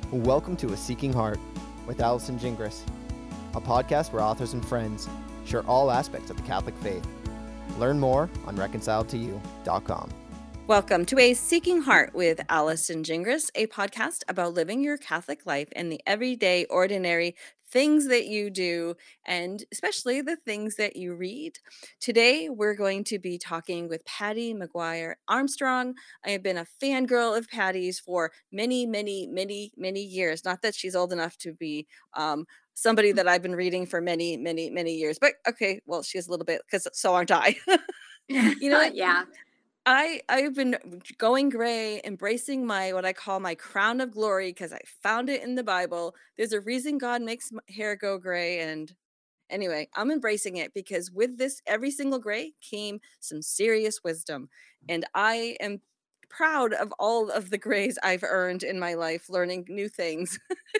Welcome to A Seeking Heart with Allison Gingras, a podcast where authors and friends share all aspects of the Catholic faith. Learn more on reconciledtoyou.com. Welcome to A Seeking Heart with Allison Gingras, a podcast about living your Catholic life and the everyday, ordinary things that you do, and especially the things that you read. Today, we're going to be talking with Patty McGuire Armstrong. I have been a fangirl of Patty's for many, many, many, many years. Not that she's old enough to be somebody that I've been reading for many, many, many years, but okay, well, she's a little bit, because so aren't I. You know what? Yeah. I've been going gray, embracing my what I call my crown of glory because I found it in the Bible. There's a reason God makes my hair go gray, and anyway, I'm embracing it because with this every single gray came some serious wisdom, and I am proud of all of the grays I've earned in my life, learning new things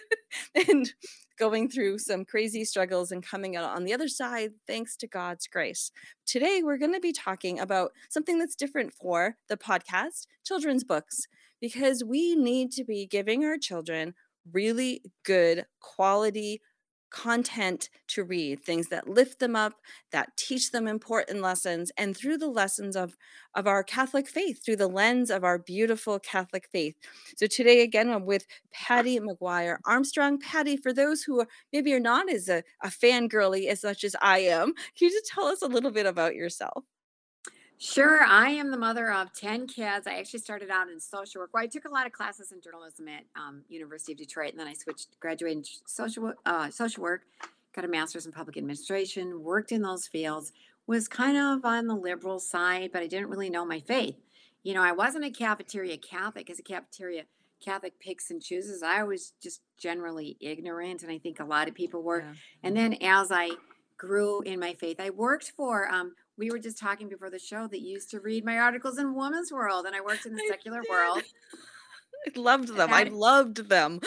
and going through some crazy struggles and coming out on the other side thanks to God's grace. Today, we're going to be talking about something that's different for the podcast, children's books, because we need to be giving our children really good quality content to read, things that lift them up, that teach them important lessons, and through the lessons of our Catholic faith, through the lens of our beautiful Catholic faith. So today, again, I'm with Patty McGuire Armstrong. Patty, for those who maybe are not as a fangirly as much as I am, can you just tell us a little bit about yourself? Sure. I am the mother of 10 kids. I actually started out in social work. Well, I took a lot of classes in journalism at University of Detroit, and then I switched, graduated in social work, got a master's in public administration, worked in those fields, was kind of on the liberal side, but I didn't really know my faith. You know, I wasn't a cafeteria Catholic, because a cafeteria Catholic picks and chooses. I was just generally ignorant, and I think a lot of people were. Yeah. And then as I grew in my faith, I worked for we were just talking before the show that you used to read my articles in Woman's World, and I worked in the I secular did. world. I loved them. I And loved them.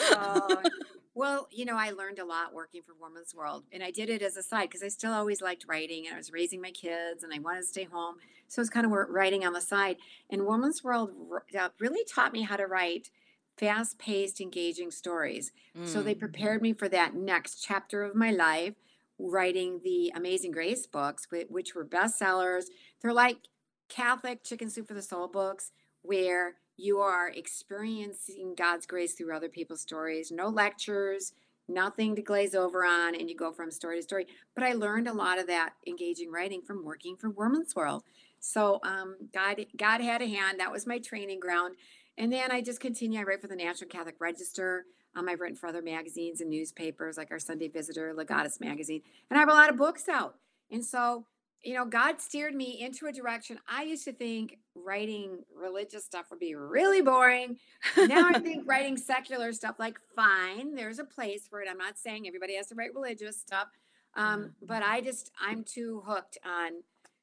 well, you know, I learned a lot working for Woman's World, and I did it as a side because I still always liked writing, and I was raising my kids, and I wanted to stay home, so it was kind of writing on the side. And Woman's World really taught me how to write fast-paced, engaging stories. So they prepared me for that next chapter of my life, writing the Amazing Grace books, which were bestsellers. They're like Catholic Chicken Soup for the Soul books, where you are experiencing God's grace through other people's stories, no lectures, nothing to glaze over on, and you go from story to story. But I learned a lot of that engaging writing from working for Woman's World. So God had a hand. That was my training ground. And then I just continue. I write for the National Catholic Register. I've written for other magazines and newspapers like our Sunday Visitor, Legatus magazine, and I have a lot of books out. And so, you know, God steered me into a direction. I used to think writing religious stuff would be really boring. Now I think writing secular stuff, like, fine, there's a place for it. I'm not saying everybody has to write religious stuff, but I'm too hooked on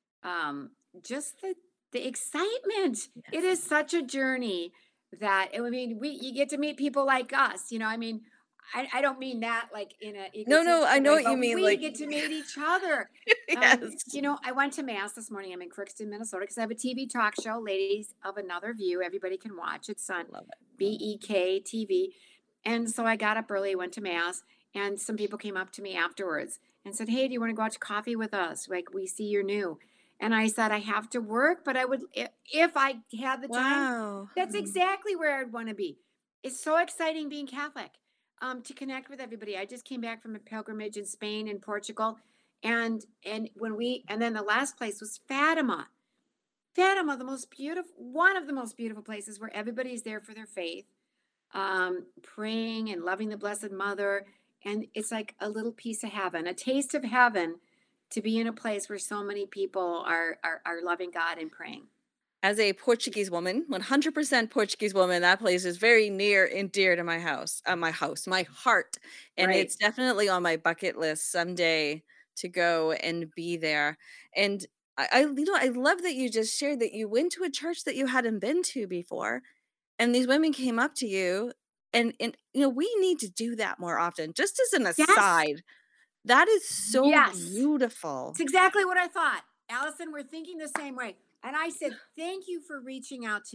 just the excitement. It is such a journey that I mean, you get to meet people like us. You know, I mean, I don't mean that like in a No, I egotistical know way, what you but mean. we Like, get to meet each other. yes. You know, I went to Mass this morning. I'm in Crookston, Minnesota, because I have a TV talk show, Ladies of Another View. Everybody can watch. It's on Love it. BEK TV. And so I got up early, went to Mass, and some people came up to me afterwards and said, "Hey, do you want to go out to coffee with us? Like, we see you're new." And I said, "I have to work, but I would, if I had the time." Wow. That's exactly where I'd want to be. It's so exciting being Catholic, to connect with everybody. I just came back from a pilgrimage in Spain and Portugal, and then the last place was Fatima. Fatima, the most beautiful, one of the most beautiful places where everybody's there for their faith, praying and loving the Blessed Mother, and it's like a little piece of heaven, a taste of heaven, to be in a place where so many people are loving God and praying. As a Portuguese woman, 100% Portuguese woman, that place is very near and dear to my my heart. And Right. it's definitely on my bucket list someday to go and be there. And I love that you just shared that you went to a church that you hadn't been to before, and these women came up to you, and we need to do that more often. Just as an Yes. aside, that is so Yes. beautiful. It's exactly what I thought. Allison, we're thinking the same way. And I said, "Thank you for reaching out to me."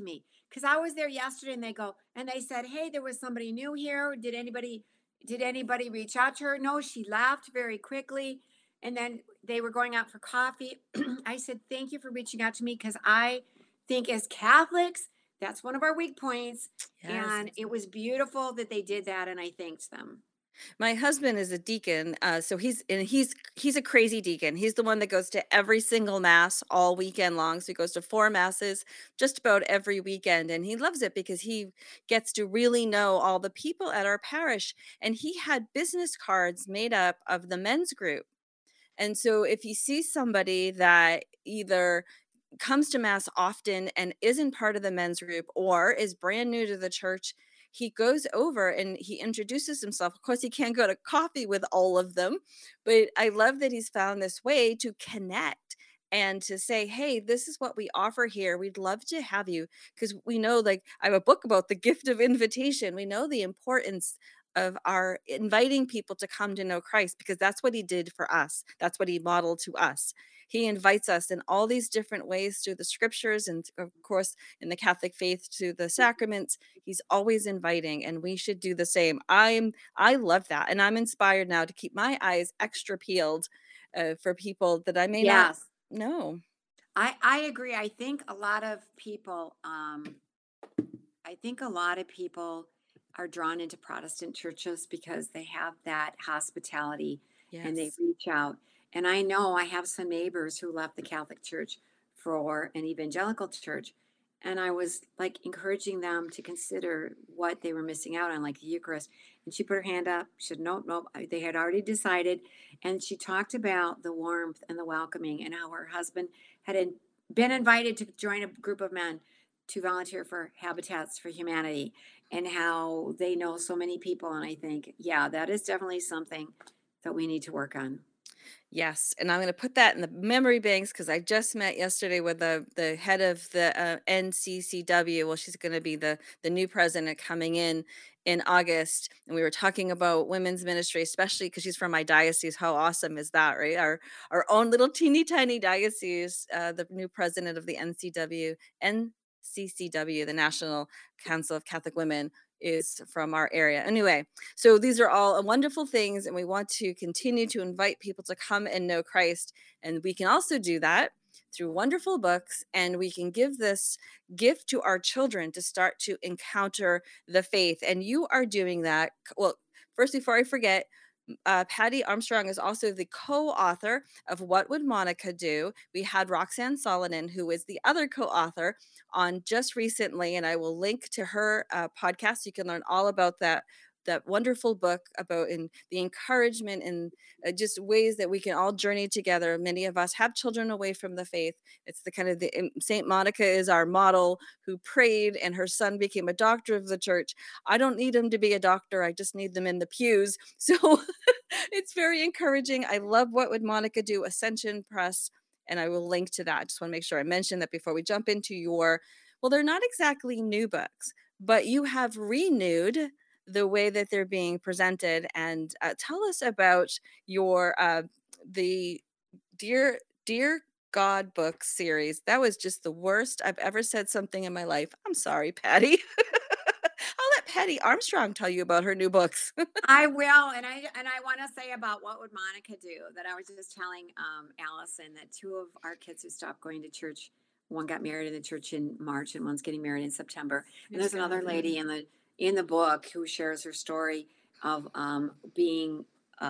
because I was there yesterday and they said, hey, there was somebody new here. Did anybody reach out to her? No, she left very quickly. And then they were going out for coffee. I said, thank you for reaching out to me because I think as Catholics, that's one of our weak points. Yes. And it was beautiful that they did that. And I thanked them. My husband is a deacon, so he's a crazy deacon. He's the one that goes to every single mass all weekend long. So he goes to 4 masses just about every weekend, and he loves it because he gets to really know all the people at our parish. And he had business cards made up of the men's group. And so if you see somebody that either comes to mass often and isn't part of the men's group or is brand new to the church, he goes over and he introduces himself. Of course, he can't go to coffee with all of them, but I love that he's found this way to connect and to say, hey, this is what we offer here. We'd love to have you, because we know, like, I have a book about the gift of invitation. We know the importance of our inviting people to come to know Christ, because that's what he did for us. That's what he modeled to us. He invites us in all these different ways through the scriptures, and of course in the Catholic faith to the sacraments. He's always inviting, and we should do the same. I love that, and I'm inspired now to keep my eyes extra peeled for people that I may not Yes, know. I agree. I think a lot of people are drawn into Protestant churches because they have that hospitality and they Yes. reach out. And I know I have some neighbors who left the Catholic Church for an evangelical church. And I was like encouraging them to consider what they were missing out on, like the Eucharist. And she put her hand up. She said, nope, nope. They had already decided. And she talked about the warmth and the welcoming and how her husband been invited to join a group of men to volunteer for Habitats for Humanity and how they know so many people. And I think, yeah, that is definitely something that we need to work on. Yes, and I'm going to put that in the memory banks because I just met yesterday with the head of the NCCW. Well, she's going to be the new president coming in August, and we were talking about women's ministry, especially because she's from my diocese. How awesome is that, right? Our own little teeny tiny diocese. The new president of the NCCW, the National Council of Catholic Women, is from our area. Anyway, so these are all wonderful things, and we want to continue to invite people to come and know Christ. And we can also do that through wonderful books, and we can give this gift to our children to start to encounter the faith. And you are doing that. Well, first, before I forget, Patty Armstrong is also the co-author of What Would Monica Do? We had Roxanne Solonen, who is the other co-author, on just recently, and I will link to her podcast. You can learn all about that wonderful book about in the encouragement and just ways that we can all journey together. Many of us have children away from the faith. It's the kind of the Saint Monica is our model, who prayed and her son became a doctor of the church. I don't need him to be a doctor. I just need them in the pews. So it's very encouraging. I love What Would Monica Do? Ascension Press, and I will link to that. I just want to make sure I mention that before we jump into well, they're not exactly new books, but you have renewed the way that they're being presented. And tell us about your the Dear God book series. That was just the worst I've ever said something in my life. I'm sorry, Patty. I'll let Patty Armstrong tell you about her new books. I will, and I want to say about What Would Monica Do? That I was just telling Allison that two of our kids who stopped going to church, one got married in the church in March, and one's getting married in September. And Praise there's another God. lady in the book who shares her story of being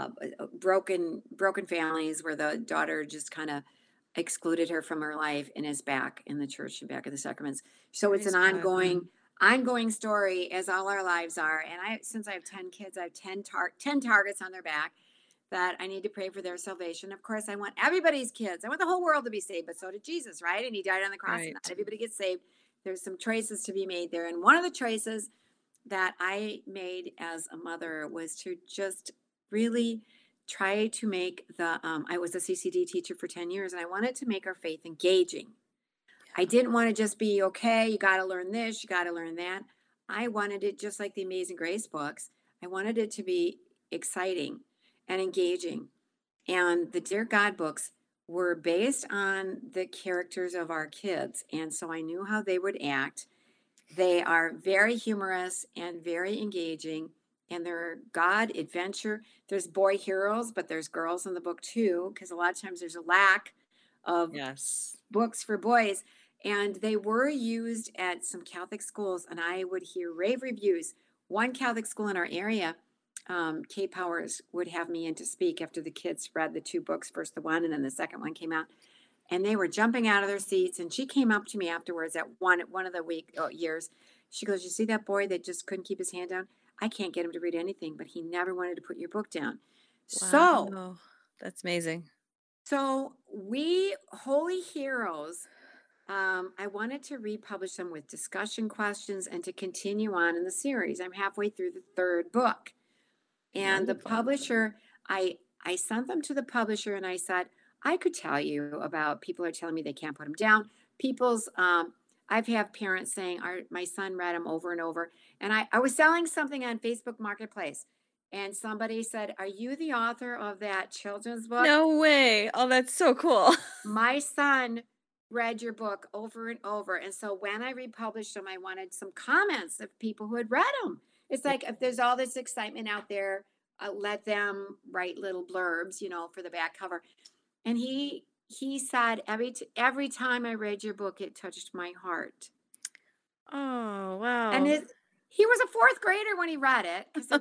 broken families where the daughter just kind of excluded her from her life and is back in the church and back in the sacraments. So it's Praise an God. ongoing story, as all our lives are. And since I have 10 kids, I have 10 targets on their back that I need to pray for their salvation. Of course, I want everybody's kids. I want the whole world to be saved, but so did Jesus, right? And he died on the cross, and Right. not everybody gets saved. There's some choices to be made there. And one of the choices that I made as a mother was to just really try to make I was a CCD teacher for 10 years, and I wanted to make our faith engaging. I didn't want to just be, okay, you got to learn this, you got to learn that. I wanted it just like the Amazing Grace books. I wanted it to be exciting and engaging. And the Dear God books were based on the characters of our kids. And so I knew how they would act. They are very humorous and very engaging, and they're God adventure. There's boy heroes, but there's girls in the book too, because a lot of times there's a lack of Yes. books for boys. And they were used at some Catholic schools, and I would hear rave reviews. One Catholic school in our area, Kate Powers would have me in to speak after the kids read the two books, first the one, and then the second one came out, and they were jumping out of their seats. And she came up to me afterwards at one of the years. She goes, "You see that boy that just couldn't keep his hand down? I can't get him to read anything, but he never wanted to put your book down." So, Wow. That's amazing. so we Holy Heroes. I wanted to republish them with discussion questions and to continue on in the series. I'm halfway through the third book, and the Wonderful. publisher, I sent them to the publisher, and I said, I could tell you about people are telling me they can't put them down. People's I've had parents saying my son read them over and over. And I was selling something on Facebook Marketplace, and somebody said, "Are you the author of that children's book? No way. Oh, that's so cool. My son read your book over and over." And so when I republished them, I wanted some comments of people who had read them. It's Yeah. like, if there's all this excitement out there, let them write little blurbs, for the back cover. And he said, every time I read your book, it touched my heart. Oh, And wow. he was a fourth grader when he read it, because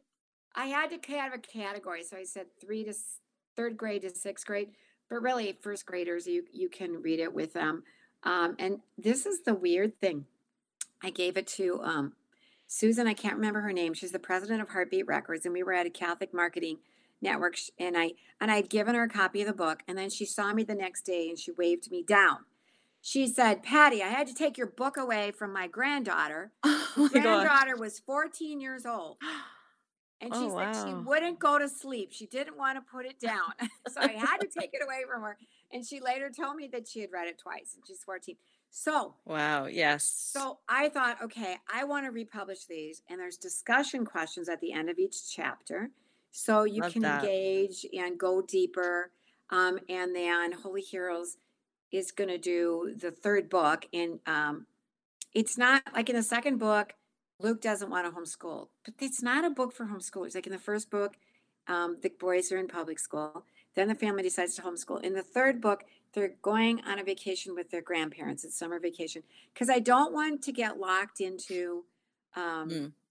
I had to have a category. So I said third grade to sixth grade, but really first graders, you can read it with them. And this is the weird thing. I gave it to Susan. I can't remember her name. She's the president of Heartbeat Records, and we were at a Catholic marketing network. And I'd given her a copy of the book, and then she saw me the next day and she waved me down. She said, "Patty, I had to take your book away from my granddaughter. My Oh my gosh. granddaughter was 14 years old, and she Oh, said she wow. wouldn't go to sleep. She didn't want to put it down." So I had to take it away from her. And she later told me that she had read it twice, and she's 14. So, Wow. Yes. so I thought, okay, I want to republish these. And there's discussion questions at the end of each chapter, so you Love can that. engage and go deeper. And then Holy Heroes is going to do the third book. And it's not like in the second book, Luke doesn't want to homeschool, but it's not a book for homeschoolers. Like in the first book, the boys are in public school. Then the family decides to homeschool. In the third book, they're going on a vacation with their grandparents. It's summer vacation, because I don't want to get locked into. Um, Mm.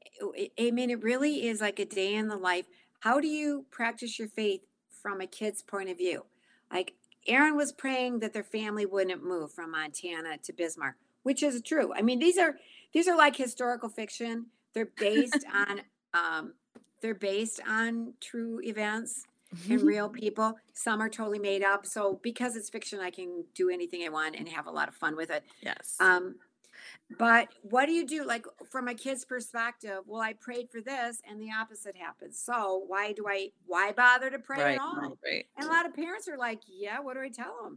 I mean, it really is like a day in the life. How do you practice your faith from a kid's point of view? Like, Aaron was praying that their family wouldn't move from Montana to Bismarck, which is true. I mean, these are like historical fiction. They're based on um, they're based on true events and real people. Some are totally made up. So because it's fiction, I can do anything I want and have a lot of fun with it. Yes. Um, but what do you do? Like, from a kid's perspective, well, I prayed for this and the opposite happened. So why bother to pray at Right. all? Right. And a lot of parents are like, yeah, what do I tell them?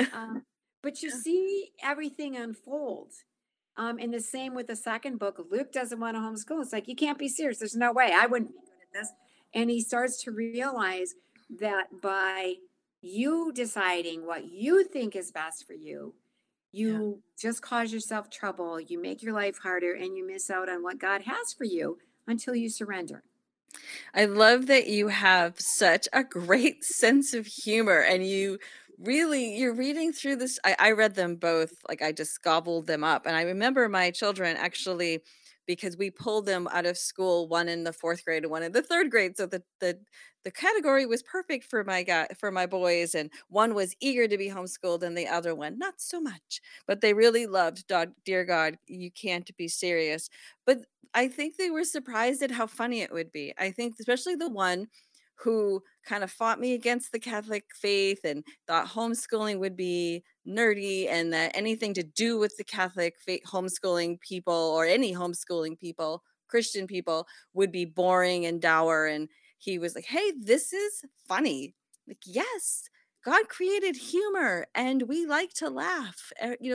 But you see everything unfold. And the same with the second book. Luke doesn't want to homeschool. It's like, you can't be serious. There's no way I wouldn't be good at this. And he starts to realize that by you deciding what you think is best for you, Yeah. you just cause yourself trouble, you make your life harder, and you miss out on what God has for you until you surrender. I love that you have such a great sense of humor and you're reading through this. I read them both, like I just gobbled them up. And I remember my children actually, because we pulled them out of school, one in the fourth grade and one in the third grade. So the category was perfect for for my boys. And one was eager to be homeschooled and the other one not so much. But they really loved Dear God, You Can't Be Serious. But I think they were surprised at how funny it would be. I think especially the one who kind of fought me against the Catholic faith and thought homeschooling would be nerdy and that anything to do with the Catholic faith, homeschooling people or any homeschooling people, Christian people, would be boring and dour. And he was like, "Hey, this is funny." Like, yes, God created humor and we like to laugh.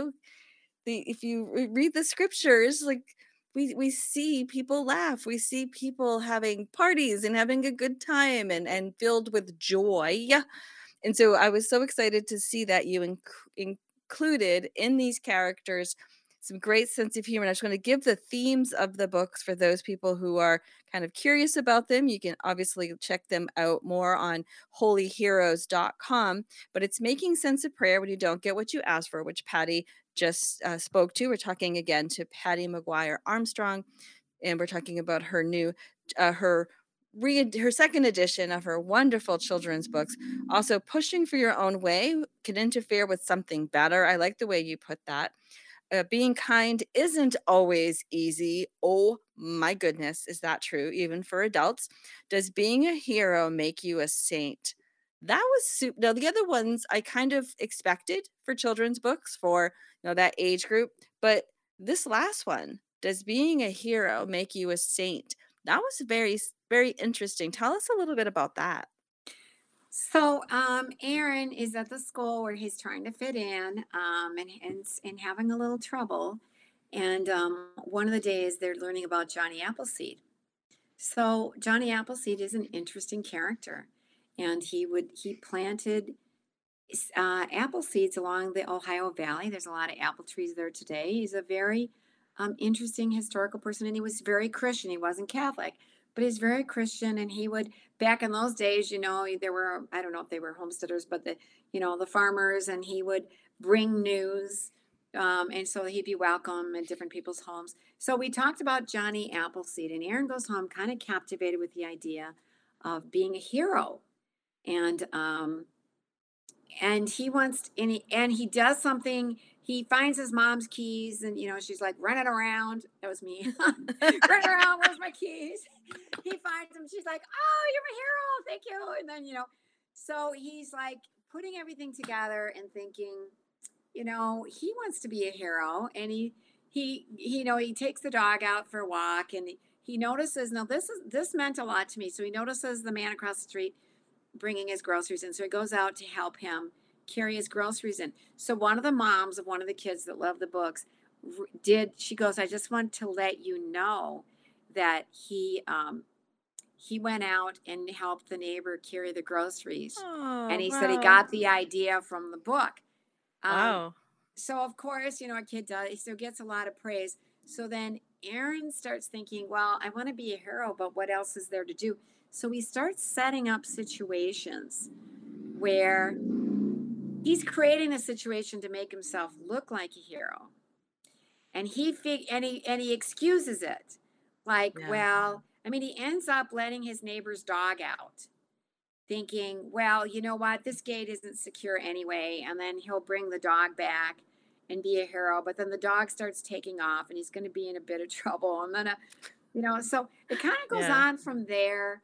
If you read the scriptures, like we see people laugh, we see people having parties and having a good time and filled with joy. And so I was so excited to see that you included in these characters some great sense of humor. And I just going to give the themes of the books for those people who are kind of curious about them. You can obviously check them out more on holyheroes.com, but it's making sense of prayer when you don't get what you ask for, which Patty just spoke to. We're talking again to Patty McGuire Armstrong, and we're talking about her new, her her second edition of her wonderful children's books. Also, pushing for your own way can interfere with something better. I like the way you put that. Being kind isn't always easy. Oh my goodness, is that true? Even for adults. Does being a hero make you a saint? That was super. Now, the other ones I kind of expected for children's books for that age group, but this last one, does being a hero make you a saint? That was very interesting. Tell us a little bit about that. So, Aaron is at the school where he's trying to fit in, and having a little trouble. And one of the days they're learning about Johnny Appleseed. So Johnny Appleseed is an interesting character, and he planted apple seeds along the Ohio Valley. There's a lot of apple trees there today. He's a very interesting historical person, and he was very Christian. He wasn't Catholic, but he's very Christian. And he would, back in those days, there were, I don't know if they were homesteaders, but the farmers, and he would bring news. And so he'd be welcome in different people's homes. So we talked about Johnny Appleseed, and Aaron goes home kind of captivated with the idea of being a hero. And he wants and he does something. He finds his mom's keys, and she's like running around. That was me. Running around, where's my keys? He finds them. She's like, oh, you're my hero, thank you. And then so he's like putting everything together and thinking, he wants to be a hero. And he takes the dog out for a walk, and he notices, now this meant a lot to me. So he notices the man across the street bringing his groceries in. So he goes out to help him carry his groceries in. So one of the moms of one of the kids that love the books she goes, I just want to let you know that he went out and helped the neighbor carry the groceries. And Oh, he said he wow. got the idea from the book. Wow. So of course, a kid does, he still gets a lot of praise. So then Aaron starts thinking, well, I want to be a hero, but what else is there to do? So he starts setting up situations where he's creating a situation to make himself look like a hero. And he excuses it. Like, Yeah. well, he ends up letting his neighbor's dog out, thinking, well, you know what, this gate isn't secure anyway. And then he'll bring the dog back and be a hero. But then the dog starts taking off, and he's going to be in a bit of trouble. And then, so it kind of goes Yeah. on from there.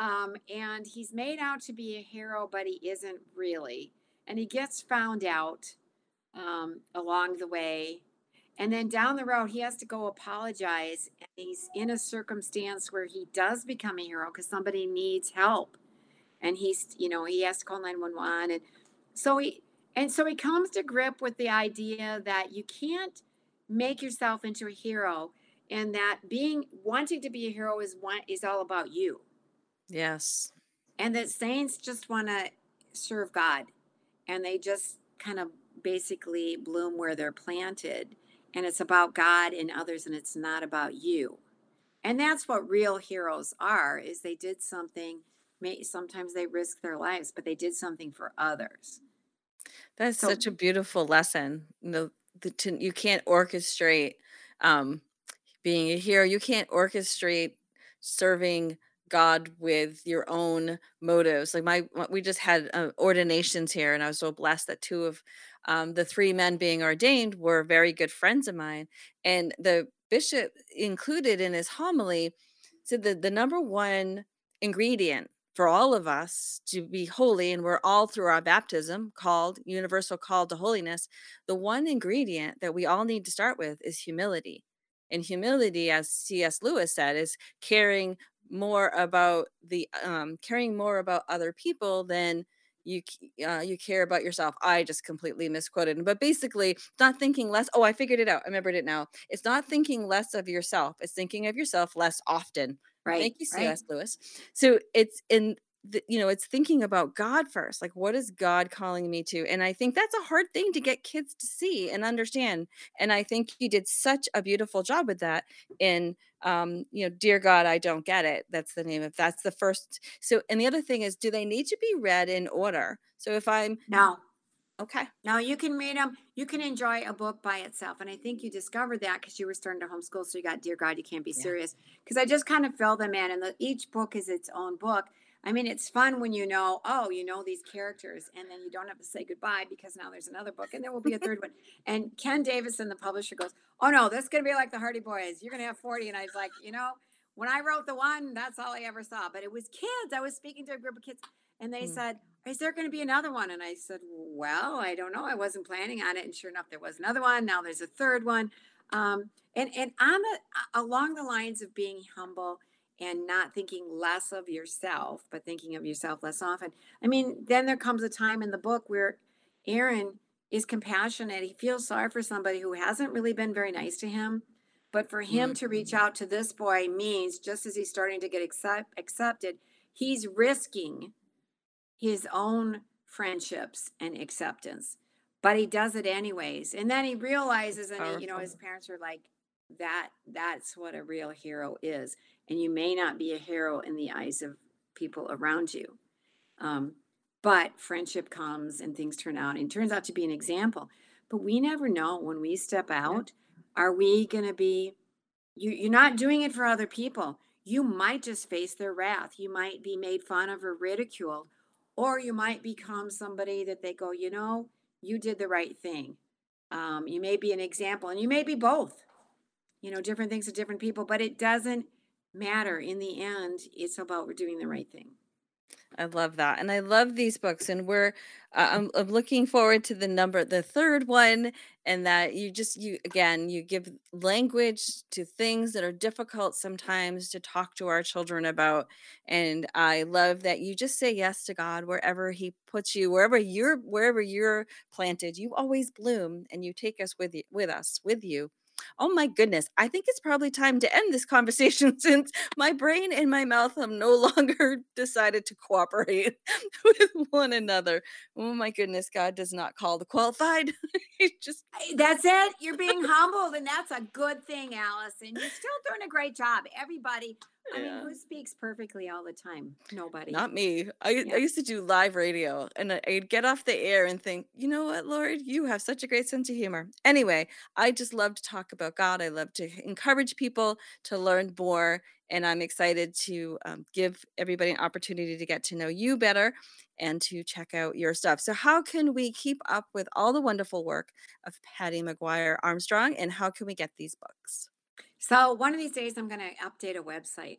And he's made out to be a hero, but he isn't really. And he gets found out along the way. And then down the road, he has to go apologize. And he's in a circumstance where he does become a hero because somebody needs help. And he has to call 911. And so he comes to grip with the idea that you can't make yourself into a hero, and that wanting to be a hero is all about you. Yes. And that saints just want to serve God, and they just kind of basically bloom where they're planted, and it's about God and others, and it's not about you. And that's what real heroes are, is they did something. Sometimes they risk their lives, but they did something for others. That's So such a beautiful lesson. You can't orchestrate um, being a hero. You can't orchestrate serving God with your own motives. Like we just had ordinations here, and I was so blessed that two of the three men being ordained were very good friends of mine. And the bishop included in his homily said that the number one ingredient for all of us to be holy, and we're all through our baptism called universal call to holiness, the one ingredient that we all need to start with is humility. And humility, as C.S. Lewis said, is caring more about other people than you care about yourself. I just completely misquoted, but basically, not thinking less. Oh, I figured it out. I remembered it now. It's not thinking less of yourself. It's thinking of yourself less often. right, Thank you, right. C.S. Lewis. So it's in it's thinking about God first. Like, what is God calling me to? And I think that's a hard thing to get kids to see and understand. And I think you did such a beautiful job with that in, Dear God, I Don't Get It. That's the first. So, and the other thing is, do they need to be read in order? So if I'm, No, okay. no, you can read them. You can enjoy a book by itself. And I think you discovered that because you were starting to homeschool. So you got Dear God, You Can't Be Yeah. Serious. Because I just kind of fill them in, and each book is its own book. I mean, it's fun when you know these characters, and then you don't have to say goodbye because now there's another book and there will be a third one. And Ken Davison, the publisher, goes, "Oh no, this is going to be like the Hardy Boys. You're going to have 40." And I was like, when I wrote the one, that's all I ever saw. But it was kids. I was speaking to a group of kids, and they Mm. said, "Is there going to be another one?" And I said, "Well, I don't know. I wasn't planning on it." And sure enough, there was another one. Now there's a third one. And along the lines of being humble and not thinking less of yourself, but thinking of yourself less often. I mean, then there comes a time in the book where Aaron is compassionate. He feels sorry for somebody who hasn't really been very nice to him. But for him Mm. to reach out to this boy means, just as he's starting to get accepted, he's risking his own friendships and acceptance, but he does it anyways. And then he realizes, and Powerful. his parents are like, that's what a real hero is. And you may not be a hero in the eyes of people around you. um, but friendship comes and things turn out and turns out to be an example. But we never know when we step Yeah. out, are we going to be, you're not doing it for other people. You might just face their wrath. You might be made fun of or ridiculed, or you might become somebody that they go, you did the right thing. You may be an example, and you may be both. Different things to different people, but it doesn't matter. In the end, it's about we're doing the right thing. I love that. And I love these books. And I'm looking forward to the third one. And that you give language to things that are difficult sometimes to talk to our children about. And I love that you just say yes to God wherever He puts you, wherever you're planted, you always bloom and you take us with you. Oh my goodness. I think it's probably time to end this conversation since my brain and my mouth have no longer decided to cooperate with one another. Oh my goodness, God does not call the qualified. He just That's it. You're being humbled, and that's a good thing, Allison. You're still doing a great job. Everybody, I mean, yeah. who speaks perfectly all the time? Nobody. Not me. I Yeah. used to do live radio and I'd get off the air and think, you know what, Lord, you have such a great sense of humor. Anyway, I just love to talk about God. I love to encourage people to learn more. And I'm excited to give everybody an opportunity to get to know you better and to check out your stuff. So, how can we keep up with all the wonderful work of Patty McGuire Armstrong? And how can we get these books? So one of these days, I'm going to update a website.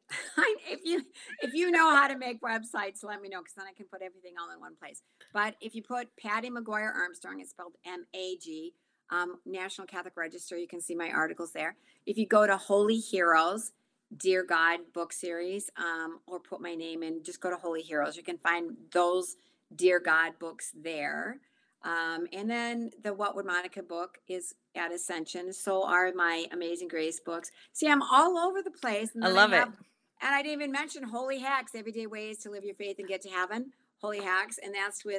If you know how to make websites, let me know, because then I can put everything all in one place. But if you put Patty McGuire Armstrong, it's spelled MAG, National Catholic Register, you can see my articles there. If you go to Holy Heroes, Dear God book series, or put my name in, just go to Holy Heroes. You can find those Dear God books there. And then the What Would Monica book is at Ascension. So are my Amazing Grace books. See, I'm all over the place. And I then I love it. have, and I didn't even mention Holy Hacks, Everyday Ways to Live Your Faith and Get to Heaven. Holy Hacks. And that's with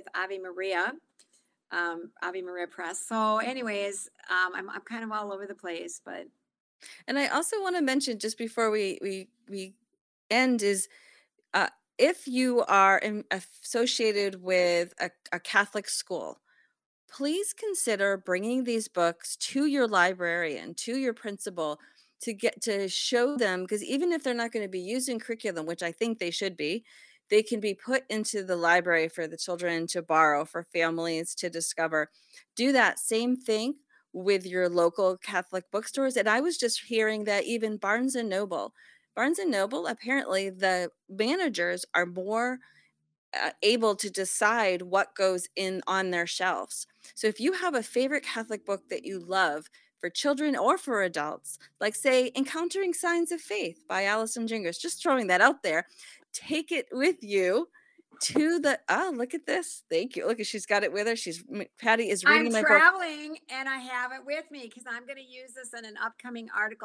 Ave Maria Press. So anyways, I'm kind of all over the place, but And I also want to mention just before we end is uh, if you are associated with a Catholic school, please consider bringing these books to your librarian, to your principal, to get to show them, because even if they're not going to be used in curriculum, which I think they should be, they can be put into the library for the children to borrow, for families to discover. Do that same thing with your local Catholic bookstores. And I was just hearing that even Barnes and Noble, apparently the managers are more able to decide what goes in on their shelves. So if you have a favorite Catholic book that you love for children or for adults, like say Encountering Signs of Faith by Allison Jingers, just throwing that out there, take it with you to the look at this. Thank you. Look, she's got it with her. Patty is I'm reading my book. traveling and I have it with me because I'm going to use this in an upcoming article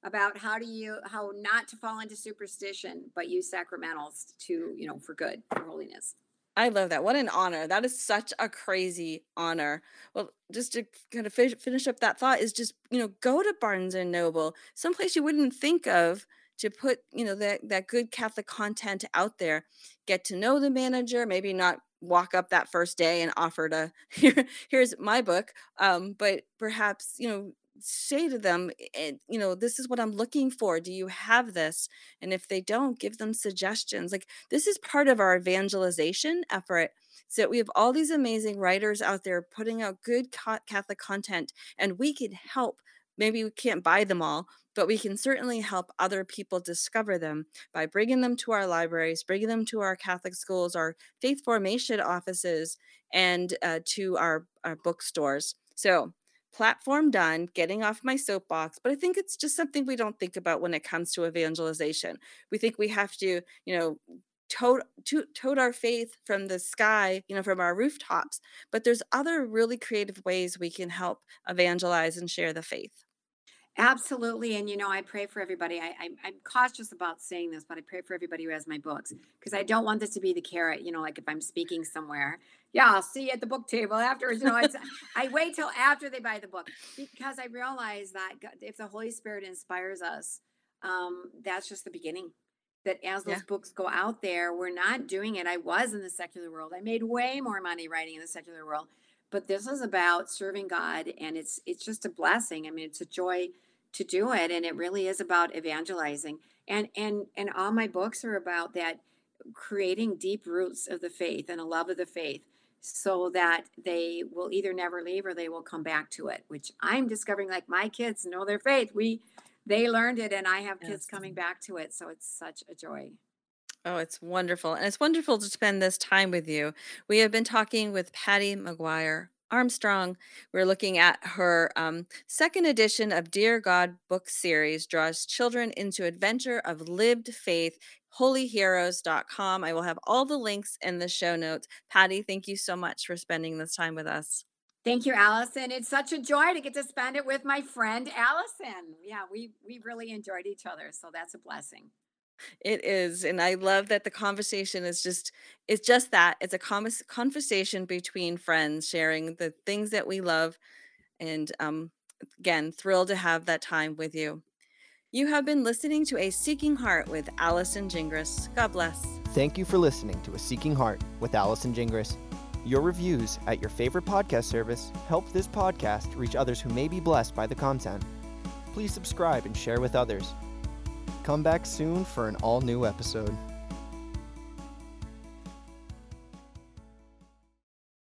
about how not to fall into superstition, but use sacramentals to, for good, for holiness. I love that. What an honor. That is such a crazy honor. Well, just to kind of finish up that thought is just, go to Barnes and Noble, someplace you wouldn't think of to put, that good Catholic content out there. Get to know the manager, maybe not walk up that first day and offer to here's my book. But perhaps, say to them, this is what I'm looking for. Do you have this? And if they don't, give them suggestions. Like, this is part of our evangelization effort. So we have all these amazing writers out there putting out good Catholic content, and we can help. Maybe we can't buy them all, but we can certainly help other people discover them by bringing them to our libraries, bringing them to our Catholic schools, our faith formation offices, and to our bookstores. So, platform done, getting off my soapbox, but I think it's just something we don't think about when it comes to evangelization. We think we have to, tote our faith from the sky, from our rooftops, but there's other really creative ways we can help evangelize and share the faith. Absolutely. And, I pray for everybody. I'm cautious about saying this, but I pray for everybody who has my books, because I don't want this to be the carrot, like if I'm speaking somewhere. Yeah, I'll see you at the book table afterwards. I wait till after they buy the book, because I realize that if the Holy Spirit inspires us, that's just the beginning. That as those books go out there, we're not doing it. I was in the secular world. I made way more money writing in the secular world. But this is about serving God, and it's just a blessing. I mean, it's a joy to do it, and it really is about evangelizing. And all my books are about that, creating deep roots of the faith and a love of the faith, so that they will either never leave or they will come back to it. Which I'm discovering, like, my kids know their faith. They learned it, and I have kids coming back to it. So it's such a joy. Oh, it's wonderful. And it's wonderful to spend this time with you. We have been talking with Patty McGuire Armstrong. We're looking at her second edition of Dear God book series, draws children into adventure of lived faith, holyheroes.com. I will have all the links in the show notes. Patty, thank you so much for spending this time with us. Thank you, Allison. It's such a joy to get to spend it with my friend, Allison. Yeah, we really enjoyed each other. So that's a blessing. It is, and I love that the conversation is it's just that. It's a conversation between friends sharing the things that we love, and again, thrilled to have that time with you. You have been listening to A Seeking Heart with Allison Gingras. God bless. Thank you for listening to A Seeking Heart with Allison Gingras. Your reviews at your favorite podcast service help this podcast reach others who may be blessed by the content. Please subscribe and share with others. Come back soon for an all-new episode.